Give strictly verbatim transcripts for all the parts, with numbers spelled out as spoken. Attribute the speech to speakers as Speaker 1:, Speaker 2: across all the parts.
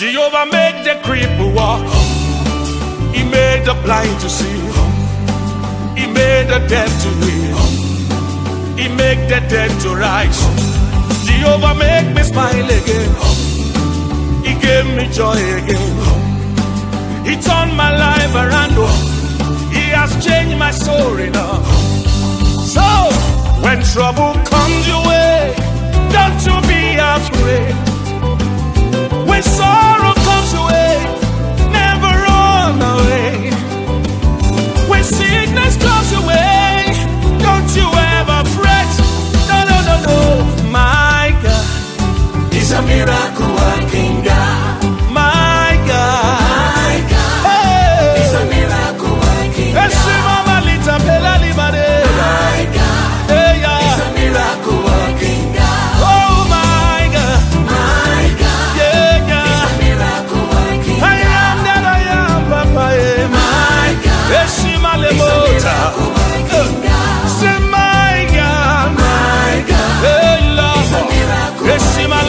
Speaker 1: Jehovah made the cripple walk. He made the blind to see. He made the dead to hear. He made the dead to rise. Jehovah make me smile again. He gave me joy again. He turned my life around. He has changed my story now. So when trouble comes your way, don't you be afraid. When sorrow comes your way, never run away. When sickness comes your way, don't you ever fret. No, no, no, no. My God is a miracle working God. My God, my God hey. is a miracle working God. My God hey, yeah. is a miracle working God. Oh my God, my God yeah, yeah. is a miracle working God. I am that I am, Papa. Yeah. My God is a miracle working God. Say my God, my God hey, Lord. is a miracle working God.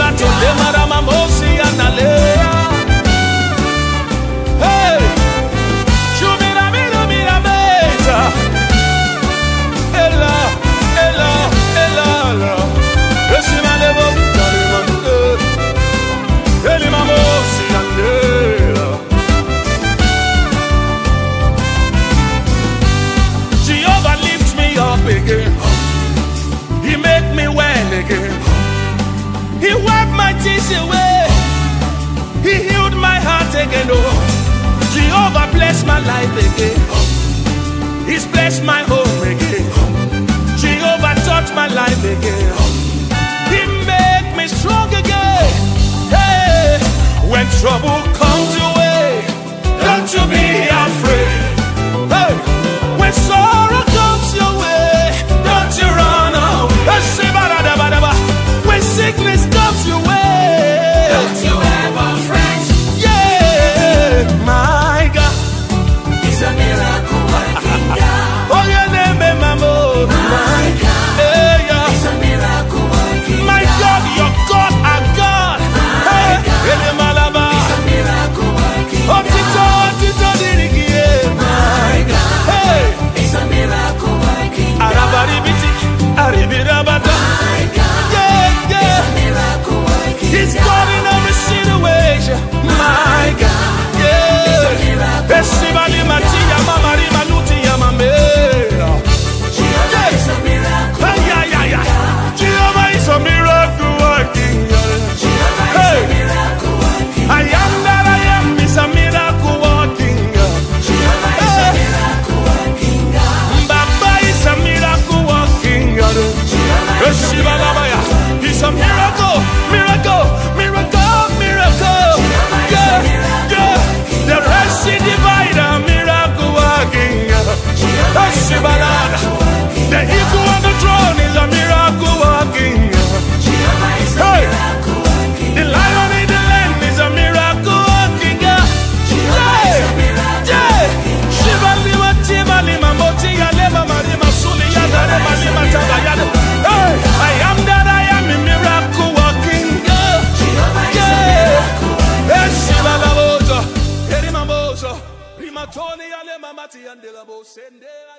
Speaker 1: Hey, Shubira Mira Mira Mesa. Ella, Ella, Ella, Ella. Esima levo, Kalimande. Elimamo Siandela. Jehovah lifts me up again. He make me well again. He wiped my tears away. He healed my heart again. Oh, Jehovah bless my life again. He's blessed my home again. Jehovah touched my life again. He made me strong again. Hey, when trouble comes your way, don't you be afraid. Hey, when sorrow comes your way, don't you run away. When sickness comes your way, don't you ever fret. Yeah, my God is a miracle working God. Oh, your name is Mamo. My God hey, yeah. is a miracle working God. My God, your God, our God. My God hey, is a miracle working God. Oh, Tito, Tito, Dirigie. My God hey. is a miracle working God. Arabaribiti, Aribirabata. My God yeah, yeah. is a miracle working God. He's God in every situation. My God yeah. is a miracle working God. Jehovah is a miracle working God. Jehovah is a miracle working God. Jehovah is a miracle working God. I am that I am is a miracle working God. Jehovah is a miracle working God. Baba is a miracle working God. Jehovah is a miracle working God. It's a miracle, miracle, miracle, miracle. Yeah, yeah. The Red Sea divider, miracle working God. The eagle on the throne is a miracle working God. Hey, the lion in the land is a miracle working God. Yeah, yeah. Shiva lima tima lima moti ya lema marima suli ya dare malima tabayade. Hey, I am that I am a miracle working God. Yeah, Shiva la bozo, Erima bozo, Rima Tony ya lema mati ya ndela bo sende.